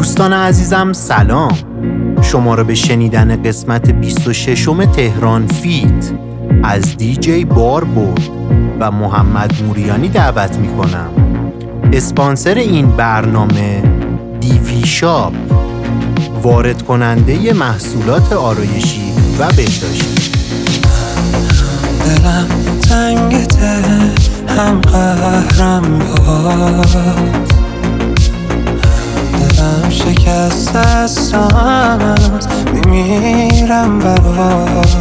دوستان عزیزم سلام، شما را به شنیدن قسمت 26 تهران فیت از دیجی باربرد و محمد موریانی دعوت می کنم. اسپانسر این برنامه دیوی شاپ، وارد کننده محصولات آرایشی و بهداشتی. دلم تنگته هم قهرم باد، دلم شکست است میمیرم برات.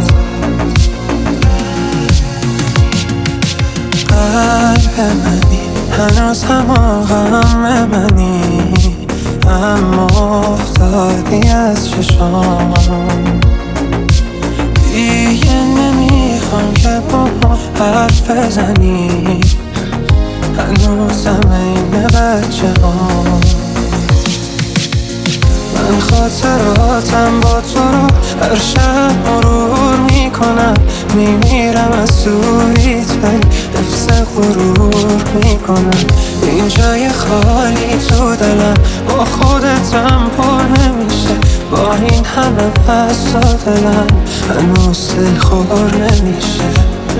قلب منی هنوز همه منی، اما افتادی از چشام. دیگه نمیخوام که با حرف بزنی، هنوزم این بچه ها. من خاطراتم با تو رو هر شب مرور میکنم، میمیرم از دوریت ولی حفظ غرور میکنم. این جای خالی تو دلم با خودتم پر نمیشه، با این همه پس دلم هنوز دلخور نمیشه.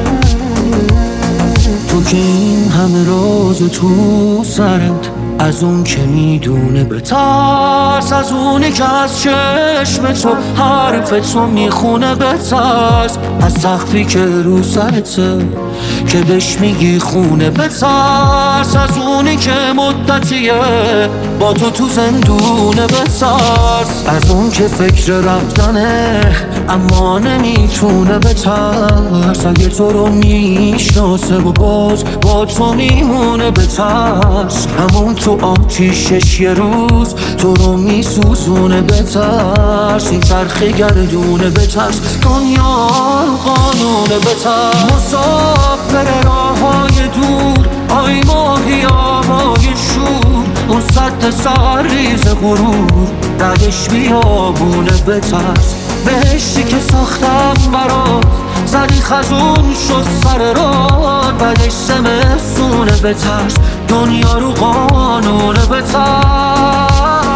تو که این همه راز تو سرت، از اون که میدونه بترس، از اونی که از چشم تو حرف تو میخونه بترس، از سقفی که رو سرته که بهش میگی خونه بترس، از اونی که مدتیه با تو زندونه بترس، از اون که فکر رفتنه اما نمیتونه بترس، اگه تو رو میشناسه و باز با تو میمونه بترس، همون تو آتیشش یه روز تو رو میسوزونه بترس، این چرخه گردونه بترس، دنیا قانونه بترس. مسافر راههای دور، آی ماهی آبای شور، اون سد سرریز غرور، ردش بیابونه بترس، بهشتی که ساختم برات زدی خزون شد سر راه، بعدش زمستونه بترس، دنیا رو قانونه بترس.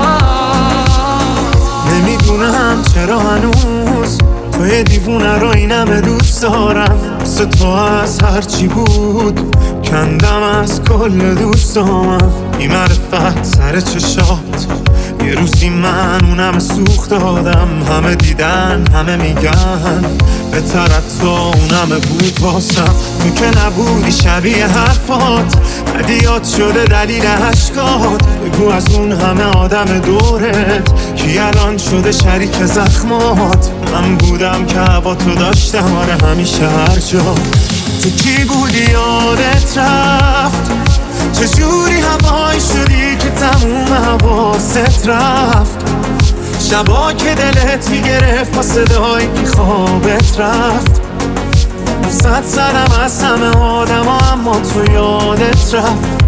نمیدونم چرا هنوز توی دیوونه رو اینم دوست دارم، واسه تو از هرچی بود کندم از کل دوستامم. این معرفت سر چشات یه روزی من اونم سوخت دادم، همه دیدن همه میگن بهترت تو اونم بود واسم. تو که نبودی شبیه حرفات، هدیات شده دلیل عشقات، بگو از اون همه آدم دورت کی الان شده شریک زخمات. من بودم که هوا تو داشتم، آره همیشه هر جا. تو کی بودی یادت رفت، چجوری هوایی شدی که تموم حواست رفت، شبا که دلت میگرفت با صدایی که خوابت رفت. صد زدم از همه آدم ها اما تو یادت رفت،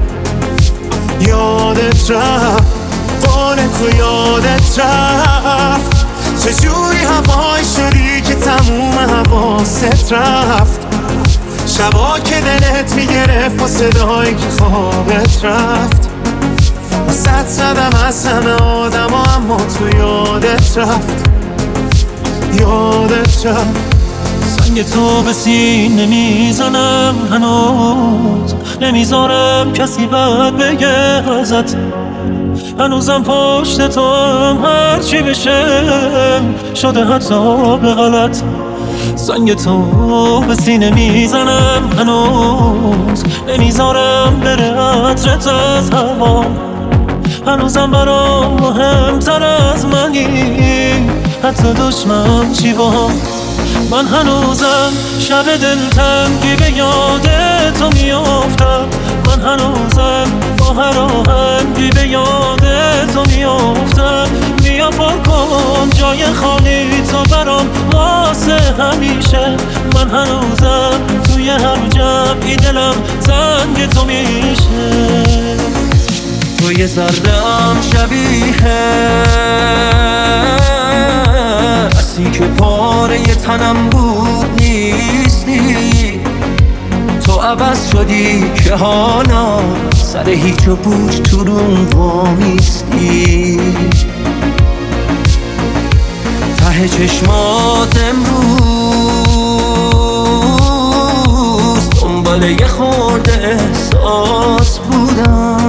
یادت رفت، قول تو یادت رفت. چجوری هوایی شدی که تموم حواست رفت، شبا که دلت میگرفت با صدایی که خوابت رفت. صد زدم از همه آدم ها اما تو یادت رفت، یادت رفت. سنگ تو به سینه میزنم هنوز، نمیذارم کسی بد بگه ازت، هنوزم پشت تو هم هرچی بشه شده حتی به غلط. سنگ تو به سینه میزنم هنوز، نمیذارم بره عطرت از هوا، هنوزم برام مهمتر از منی حتی دشمن چی با هم. من هنوزم شب دلتنگی به یاد تو میافتم، من هنوزم با هر آهنگی به یاد تو میافتم. بیا پر کن جای خالی تو برام واسه همیشه، من هنوزم توی هر جمعی دلم زنگ تو میشه. تو یه ذره‌ام شبیه که پاره تنم بود نیستی، تو عوض شدی که حالا سر هیچ و پوچ تو روم وامیستی. ته چشمات امروز دنبال یه خورده احساس بودم.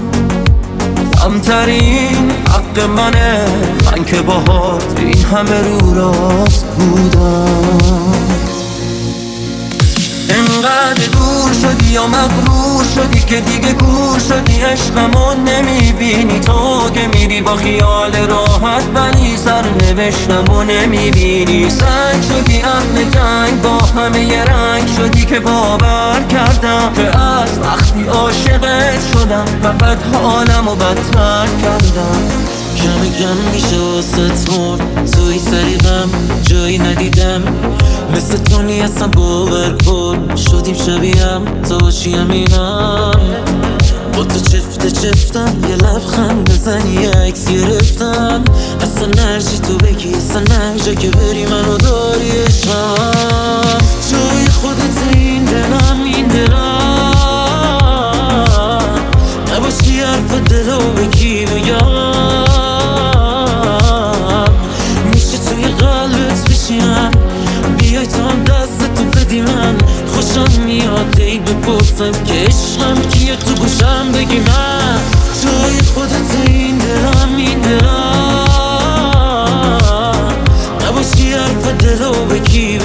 کمترین حق منه، من که باهات این همه رو راست بودم. انقدر دور شدی یا مغرور شدی که دیگه گور شدی، عشقمو نمیبینی تو که میری با خیال راحت، ولی سرنوشتمو نمیبینی. سنگ شدی اهل جنگ، با همه یه رنگ شدی که باور کردم که از وقتی عاشقت شدم و بعد حالمو بدتر کردم. کم کم میشه واسه مرد توی سریقم جایی ندیدم، مثل تو نیستم باور کن. شدیم شبیهم تا باشی همینم، با تو چفتم یه لبخند بزنی یه عکس گرفتم. اصلا نرجی تو بگی، اصلا نرجا که بری منو داری عشقم. جای خودت این دلم نباشی حرف دلو بگی بگم. میشه توی قلبت بشینم، بیای تا هم دستتو بدی من. خوشم میاد ای بپرسم که عشقم کیه، تو گوشم بگی من. جای خودت این دلم نباشی حرف دلو بگی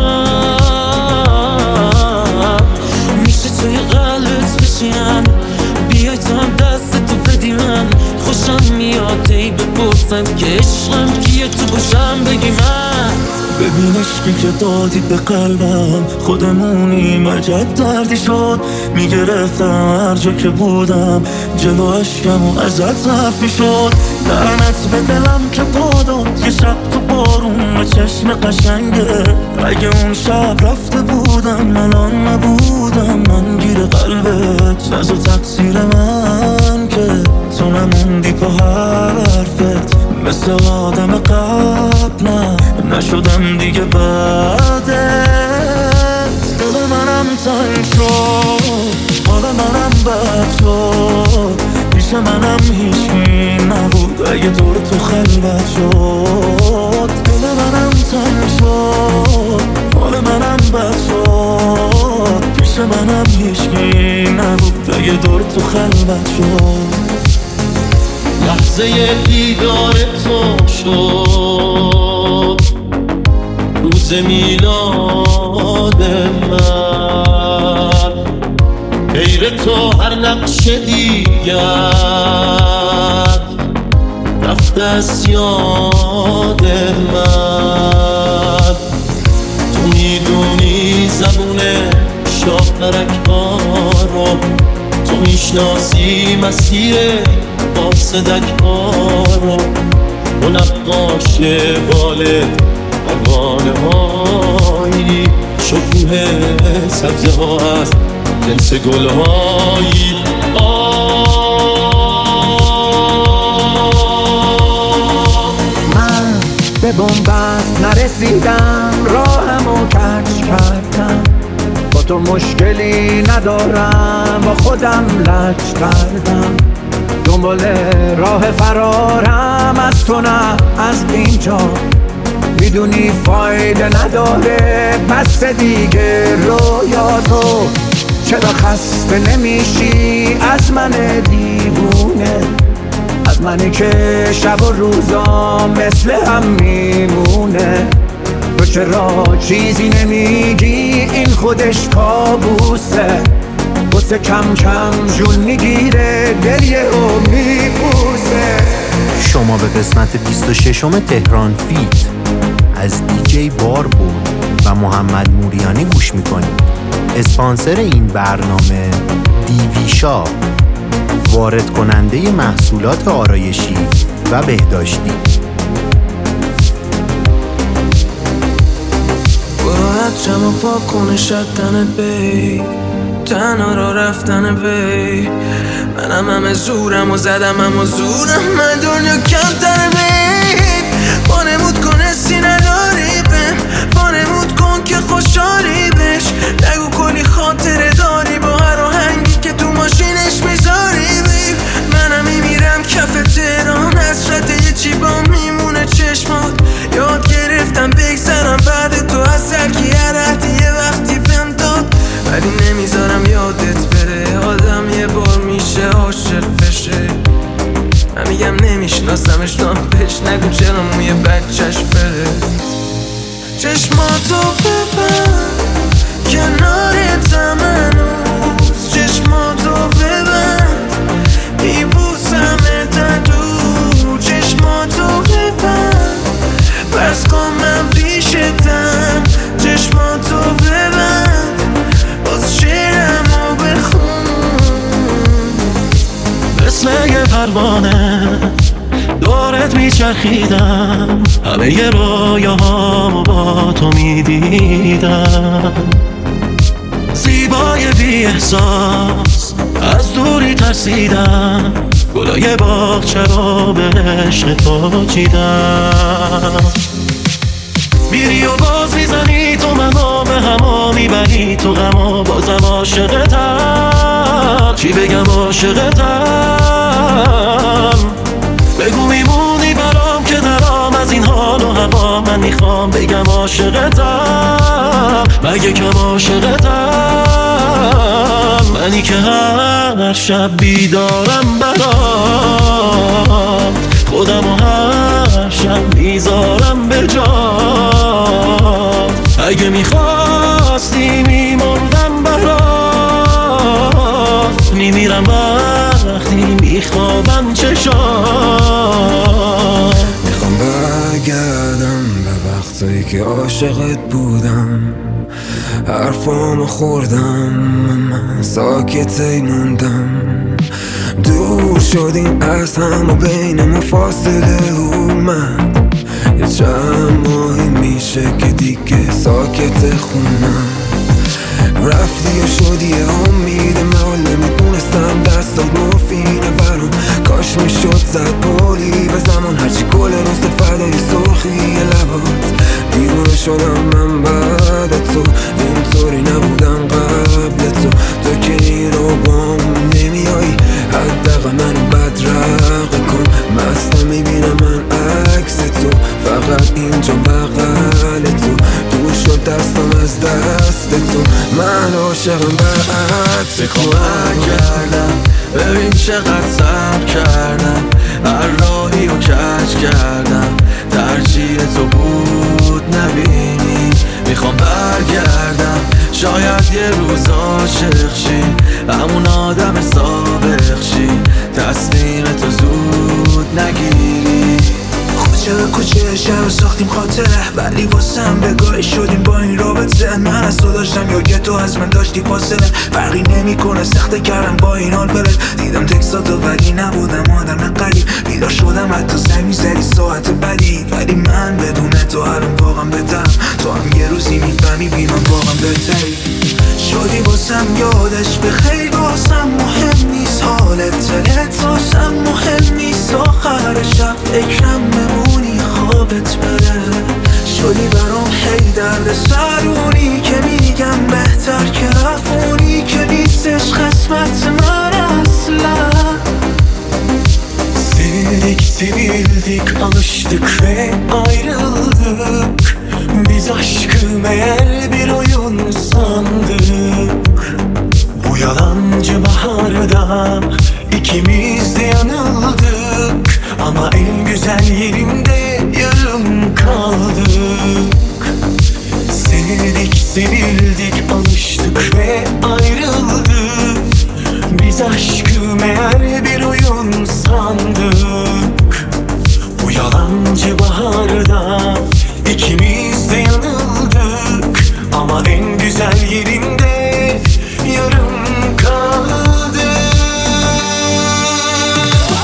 بگم. میشه توی قلبت بشینم، بیای تا هم دستتو بدی من. خوشم میاد ای بپرسم که عشقم کیه، تو گوشم بگی من. ببین عشقی که دادی به قلبم، خودمونی عجب دردی شد. میگرفتم هر جا که بودم جلو عشقم و ازت حرفی شد. لعنت به دلم که پاداد یه شب تو بارون به چشم قشنگه. اگه اون شب رفته بودم الان نبودم من گیر قلبت. نزو تقصیر من که تو نموندی پا حرفت، مثل آدم قبل نشدم دیگه بعدت. دل منم تنگ شد، حال منم بد شد. پیش منم هیچی نبود اگه دور تو خلوت شد. دل منم تنگ شد، حال منم بد شد. پیش منم هیچی نبود اگه دور تو خلوت شد. لحظه دیدار تو شد روز میلاد من، غیر تو هر نقش دیگر رفته از یاد من. تو میدونی زبون شاهرک ها رو، تو میشناسی مسیر قاصدک ها رو، و نقاش بالت پروانه هایی، شکوه سبزه ها از جنس گل هایی. من به بنبست نرسیدم، راهمو کج کردم. با تو مشکلی ندارم، با خودم لج کردم. دنبال راه فرارم از تو نه از اینجا. میدونی فایده نداره بس دیگه رویاتو. چرا خسته نمیشی از من دیوونه، از منی که شب و روزا مثل هم میمونه. تو چرا چیزی نمیگی، این خودش کابوسه. واسه کم کم جون میگیره دلیه و میپوسه. شما به قسمت 26 تهران فیت از دیجی بار بود و محمد موریانی گوش میکنید. اسپانسر این برنامه دیویشا، وارد کننده محصولات آرایشی و بهداشتی. چمو پاک کنه شدن بی، تنها را رفتن بی. منم همه زورم و زدم همه زورم، من دنیا کمتر بی. بانمود کن حسی نداری بهم، بانمود کن که خوشحالی بش. نگو کلی خاطره داری ماشینش میذاری بیر منم میمیرم کف تهران حسرت یه جیبام میمونه چشمات یاد گرفتم بگذرم بعد تو از سرکی یه وقتی بهم داد ولی نمیذارم یادت بره آدم یه بار میشه عاشق بشه من میگم نمیشناسمش تو هم بهش نگو چرا موی بچهش بره چشماتو ببند کنارتم هنوز چشماتو ببند میبوسمت دور چشماتو ببند بس کن من پیشتم چشماتو ببند باز شعرمو بخون مثل یه پروانه دورت میچرخیدم همه ی رویاهامو با تو میدیدم زیبای بی احساس از دوری ترسیدم گلای باغچه رو به عشق تو چیدم میری و باز میزنی تو منو به هما میبری تو غما بازم عاشقتم چی بگم عاشقتم بگو میمونی برام که درام از این حال و هوا من میخوام بگم عاشقتم مگه کم عاشقتم منی که هر شب بیدارم برات خودم و هر شب میذارم به جات اگه میخواستی میمردم برات میمیرم وقتی میخوابم چشات میخوام برگردم به وقتایی که عاشقت بودم حرفامو خوردم من ساکتی موندم دور شدیم از هم و بین ما فاصله اومد یه چند ماهی میشه که دیگه ساکت خونم رفتی و شدی یه امید من نمیتونستم دستات مفینه برام کاش میشد زد پولی به زمان هرچی کل روز فدای سرخی لبات دیوونه شدم من بعد تو اینطوری نبودم قبل تو که این رو بام نمیایی حداقل منو بدرق کن مستم میبینم من عکس تو فقط اینجا بغل تو دور شد دستم از دست تو من عاشقم برعکس تو کردم ببین چقدر صبر کردم هر راهی رو کج کردم ترجیح تو بود نبینی میخوام برگردم شاید یه روز عاشق شی همون آدم سابق شی تصمیم تو زود نگیری کوچه به کوچه شهر ساختیم خاطره ولی واسم بگاهی شدیم با این رابطه من از تو داشتم یا که تو از من داشتی فاصله فرقی نمیکنه سخته کردم با این حال بره دیدم تکستاتو ولی نبودم آدم قریب بیدار شدم حتی زنگ میزدی ساعت بدی ولی من بدون تو الان واقعا بهترم تو هم یه روزی میفهمی بیمان واقعا بهتری شدی واسم یادش به خیلی واسم مهم نیست حالت دلت واسم مهم نیست آخر شب فکرم بمونی خوابت بره شدی برام هی درد سرونی که میگم بهتر که رفونی که نیستش قسمت من asla Sevildik, alıştık ve ayrıldık Biz aşkı meğer bir oyun sandık Bu yalancı baharda ikimiz de yanıldık Ama en güzel yerinde yarım kaldık Sevildik, alıştık ve ayrıldık Biz aşkı meğer bir oyun sandık Bu yalancı baharda ikimiz de yanıldık Ama en güzel yerinde yarım kaldık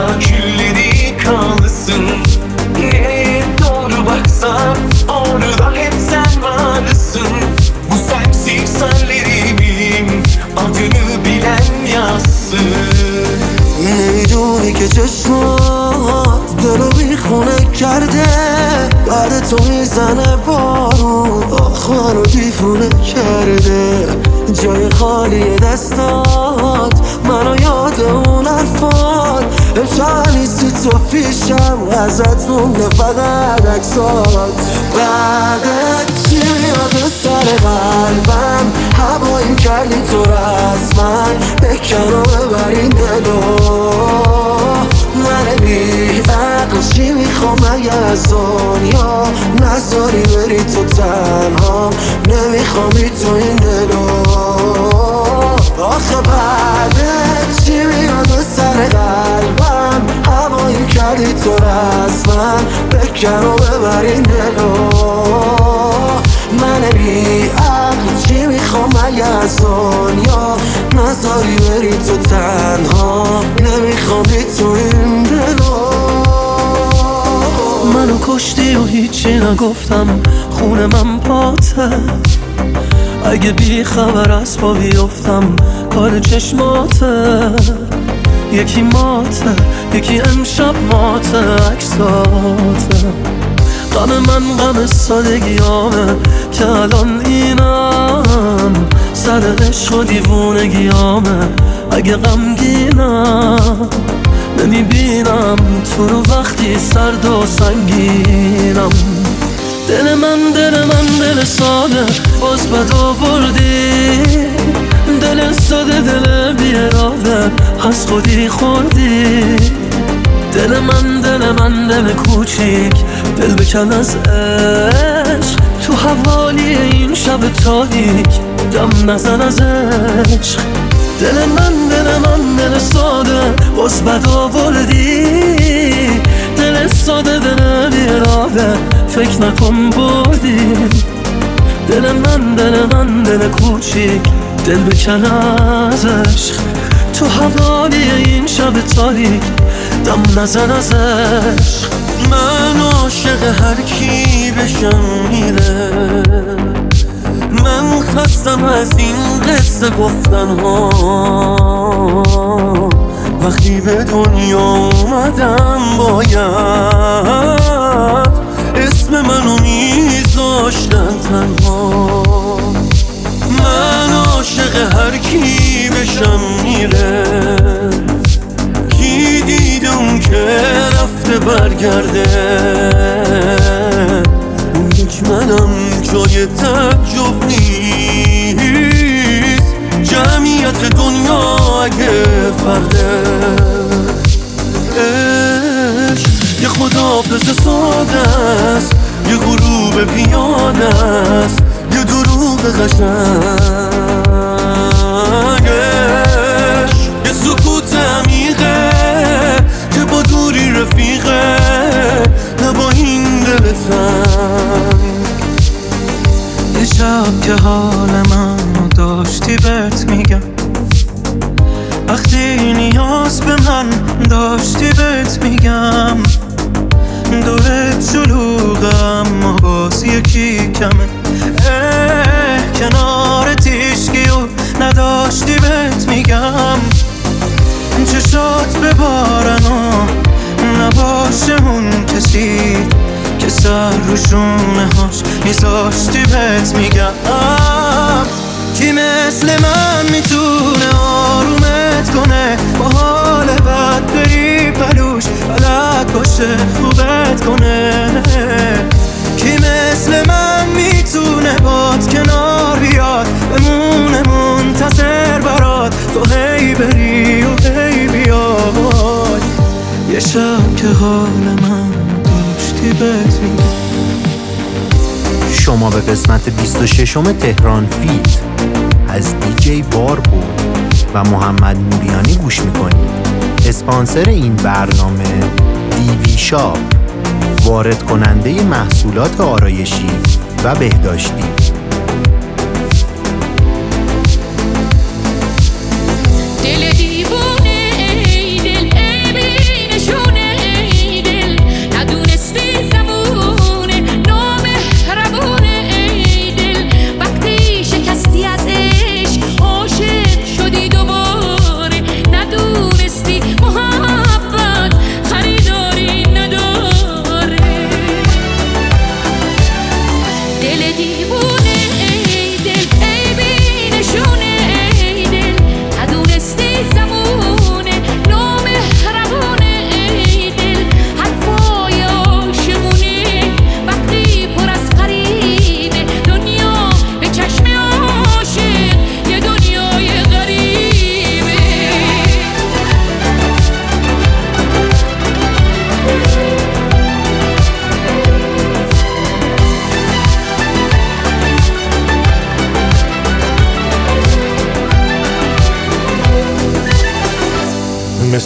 külleri kalsın. Nereye doğru baksam orada hep sen varsın. Bu sensiz hallerimin adını bilen yazsın. نمیدونی که چشمات دلو بیخونه کرده، بعد تو میزنه بارون، آخ منو دیوونه کرده. جای خالی دستات منو یاد اون حرفات، امشب نیستی تو پیشم، ازت مونده فقط عکسات. بعدت چی میاد سر قلبم، هواییم کردی تو رسما، بکن و ببرین دلو. من بی عقل چی میخوام اگه از دنیا نذاری بری تو تنها، نمیخوام تو این دلو. آخه بعدت چی میاد سر قلبم، هواییم کردی تو رسما، بکن و ببرین دلو. من بی عقل چی میخوام اگه از دنیا نذاری بری تو تنها، نمیخوام بی تو این دلو. منو کشتی و هیچی نگفتم، خون من پاته. اگه بی خبر از پا بیفتم کار چشماته. یکی ماته یکی امشب ماته عکساته. غم من غم سادگیامه که الان اینم، سر عشق و دیوونگیامه. اگه غمگینم نمیبینم تو رو وقتی سرد و سنگینم. دل من دل ساده باز بد آوردی، دل ساده دل بی اراده از خودی خوردی. دل من دل کوچیک دل بکن از عشق، تو حوالی این شب تاریک دم نزن از عشق. دل من دل ساده باز بد آوردی، دل ساده دل بی اراده فکر نکن بردی. دل من دل کوچیک دل بکن از عشق، تو حوالی این شب تاریک دم نزن از عشق. من عاشق هر کی بشم میره، من خستم از این قصه گفتن ها. وقتی به دنیا اومدم باید اسم منو میذاشتن تنها. من عاشق هر کی بشم میره، کی دیدم که رفته برگرده. اون یک منم جای تعجب نیست، جمعیت دنیا اگه فرده. عشق یه خداحافظ ساده است، یه غروب پیاده است، یه دروغ قشنگش، یه سکوت عمیقه که با دوری رفیقه، نه با این دل تنگ. یه شب که حال منو داشتی بهت میگم، وقتی نیاز به من داشتی بهت میگم. دورت شلوغم اما باز یکی کمه، کنارت هیچکی و نداشتی بهت میگم. چشات ببارن و نباشه اون کسی که سر رو شونه هاش میذاشتی بهت میگم. کی مثل من میتونه آرومت کنه، با حال بد بری پلوش بلد باشه خوبت کنه. کی مثل من میتونه باد کنار بیاد، بمونه منتظر برات تو هی بری و هی بیاد. یه شب که حال من داشتی بهت میگم. شما به قسمت 26 تهران فیت از دیجی بار بود و محمد موریانی گوش میکنید. اسپانسر این برنامه دیوی شاپ، وارد کننده محصولات آرایشی و بهداشتی. دل دیوونه ای دل بینش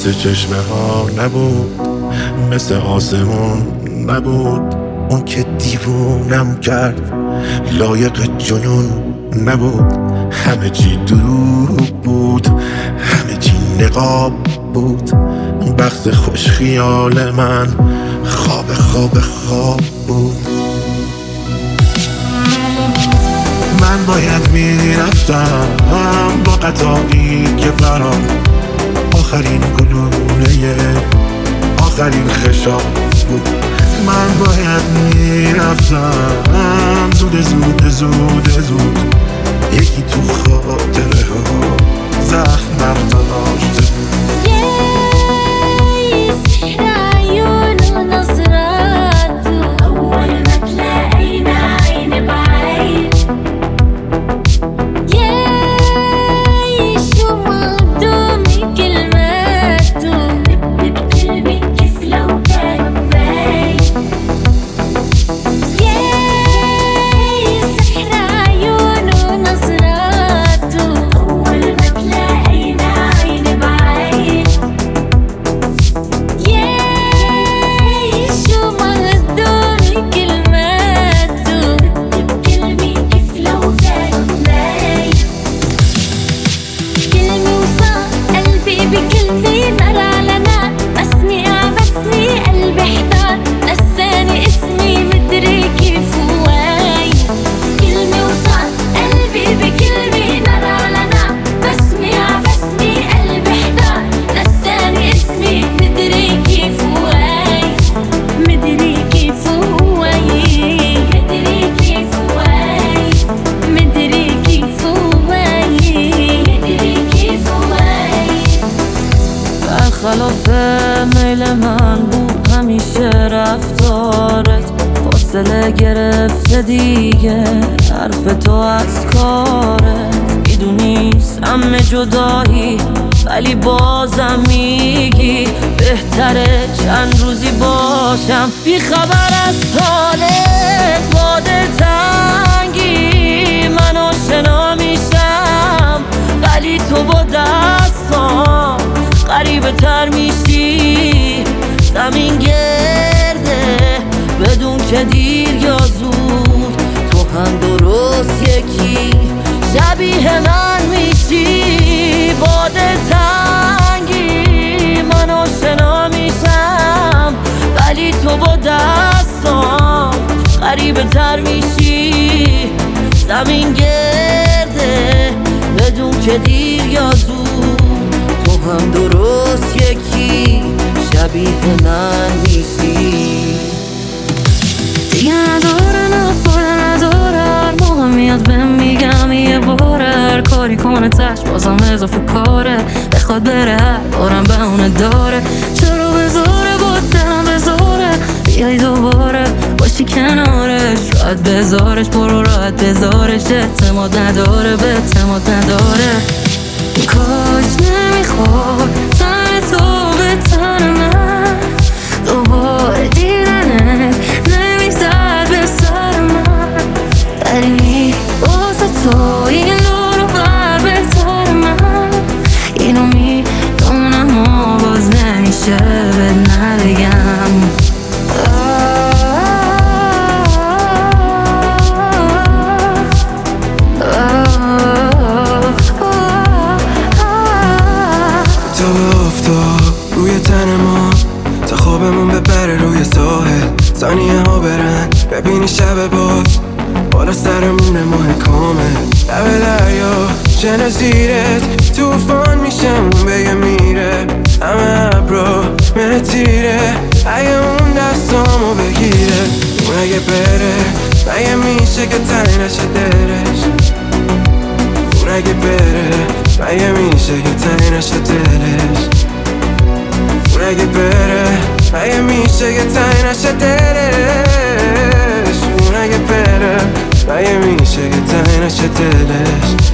مثل چشمه ها نبود، مثل آسمون نبود. اون که دیوونم کرد لایق جنون نبود. همه چی دروغ بود، همه چی نقاب بود. بخت خوش خیال من خواب بود. من باید میرفتم با قطاری که برام آخرین گلوله آخرین خشاب بود. من باید میرفتم زود یکی تو خاطره ها زخم برداشته بود. خلاف میل من بود همیشه رفتارت، فاصله گرفته دیگه حرف تو از کارت. میدونی سم جدایی ولی بازم میگی بهتره چند روزی باشم بی خبر از حالت. با دلتنگی من آشنا میشم ولی تو با دستام غریبه تر میشی. زمین گرده بدون که دیر یا زود، تو هم درست یکی شبیه من میشی. با دلتنگی من آشنا میشم ولی تو با دستام غریبه تر میشی. زمین گرده بدون که دیر یا زود، تو هم درست یکی شبیه من میشی. دیگه نداره نفاره نداره، هر موقع میاد بهم میگم یه باره، هر کاری کنه تش بازم اضافه کاره، بخواد بره هر بارم بهونه داره. چرا بذاره باز دلم بذاره بیای دوباره باشی کنارش، راحت بذارش برو راحت بذارش، اعتماد نداره به اعتماد نداره. کاش نمیخواد تن تو به تن من، دوباره دیدنت نمیزد به سر من، ولی واسه تو این رو بر به سر من. اینو میدونم و باز نمیشه بهت نبگم. روی تن ما تا خوابمون ببره روی ساحل، ثانیه ها برن ببینی شب باز بالا سرمون ماه کامل. لب دریا شن زیرت توفان میشم بگه میره، همه ابرا مه تیره اگه اون دستامو بگیره. اون اگه بره مگه میشه که تنگ نشه دلش، اون اگه بره مگه میشه که تنگ نشه دلش، اون اگه بره مگه میشه که تنگ نشه دلش، اون اگه بره مگه میشه که تنگ نشه دلش.